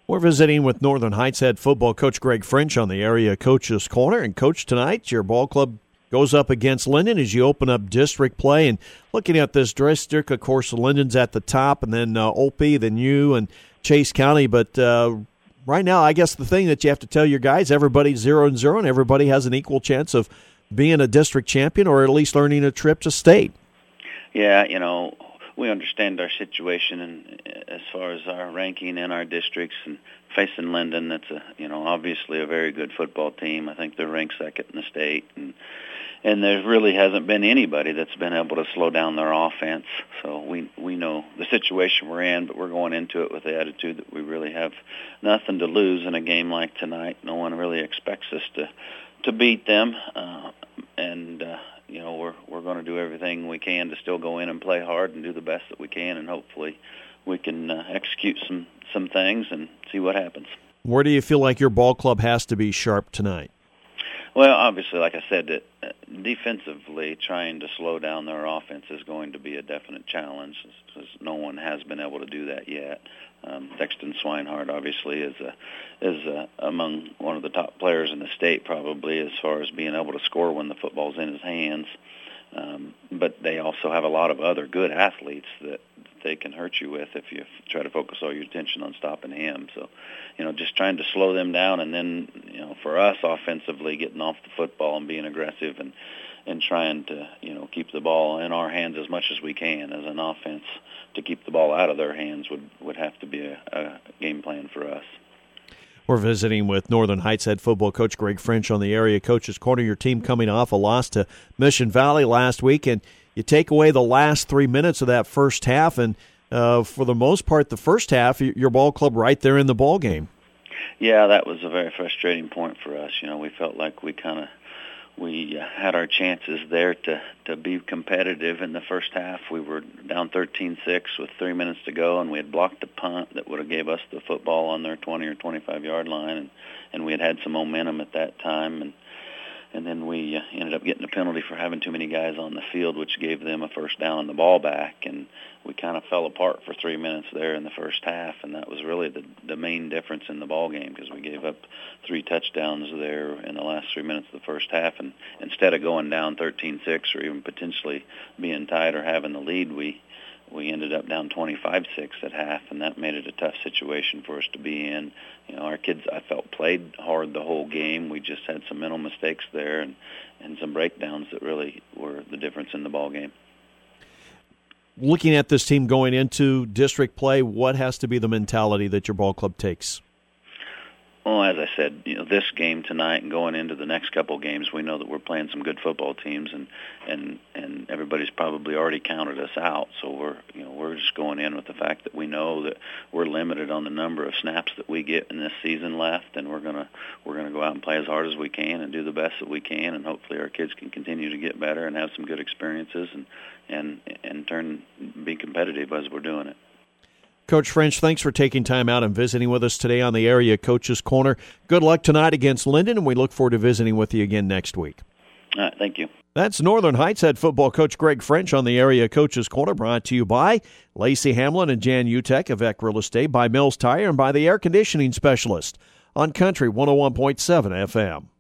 We're visiting with Northern Heights head football coach Greg French on the Area Coaches Corner. And, Coach, tonight your ball club goes up against Linden as you open up district play. And looking at this district, of course, Linden's at the top, and then Olpe, then you, and Chase County. But right now, I guess the thing that you have to tell your guys, everybody's 0-0, and everybody has an equal chance of being a district champion or at least earning a trip to state. Yeah, we understand our situation and as far as our ranking in our districts, and facing Linden, that's obviously a very good football team. I think they're ranked second in the state, and there really hasn't been anybody that's been able to slow down their offense. So we know the situation we're in, but we're going into it with the attitude that we really have nothing to lose in a game like tonight. No one really expects us to beat them, we're going to do everything we can to still go in and play hard and do the best that we can, and hopefully we can execute some things and see what happens. Where do you feel like your ball club has to be sharp tonight? Well, obviously, like I said, defensively trying to slow down their offense is going to be a definite challenge, because no one has been able to do that yet. Dexton Swinehart obviously is among one of the top players in the state, probably, as far as being able to score when the football's in his hands. But they also have a lot of other good athletes that they can hurt you with if you try to focus all your attention on stopping him. So, just trying to slow them down, and then, for us offensively, getting off the football and being aggressive and trying to, keep the ball in our hands as much as we can as an offense. To keep the ball out of their hands would have to be a game plan for us. We're visiting with Northern Heights head football coach Greg French on the Area Coaches Corner. Your team coming off a loss to Mission Valley last week, and you take away the last 3 minutes of that first half, and for the most part, the first half, your ball club right there in the ball game. Yeah, that was a very frustrating point for us. We felt like we had our chances there to be competitive in the first half. We were down 13-6 with 3 minutes to go, and we had blocked a punt that would have gave us the football on their 20 or 25-yard line, and we had some momentum at that time, and then we ended up getting a penalty for having too many guys on the field, which gave them a first down and the ball back, and we kind of fell apart for 3 minutes there in the first half, and that was really the main difference in the ball game, because we gave up 3 touchdowns there in the last 3 minutes of the first half, and instead of going down 13-6 or even potentially being tied or having the lead, we ended up down 25-6 at half, and that made it a tough situation for us to be in. Our kids, I felt, played hard the whole game. We just had some mental mistakes there and some breakdowns that really were the difference in the ball game. Looking at this team going into district play, what has to be the mentality that your ball club takes? Well, as I said, this game tonight and going into the next couple games, we know that we're playing some good football teams, and everybody's probably already counted us out. So we're just going in with the fact that we know that we're limited on the number of snaps that we get in this season left, and we're gonna go out and play as hard as we can and do the best that we can, and hopefully our kids can continue to get better and have some good experiences and be competitive as we're doing it. Coach French, thanks for taking time out and visiting with us today on the Area Coaches Corner. Good luck tonight against Linden, and we look forward to visiting with you again next week. All right, thank you. That's Northern Heights head football coach Greg French on the Area Coaches Corner, brought to you by Lacey Hamlin and Jan Utek of Eck Real Estate, by Mills Tire, and by the air conditioning specialist on Country 101.7 FM.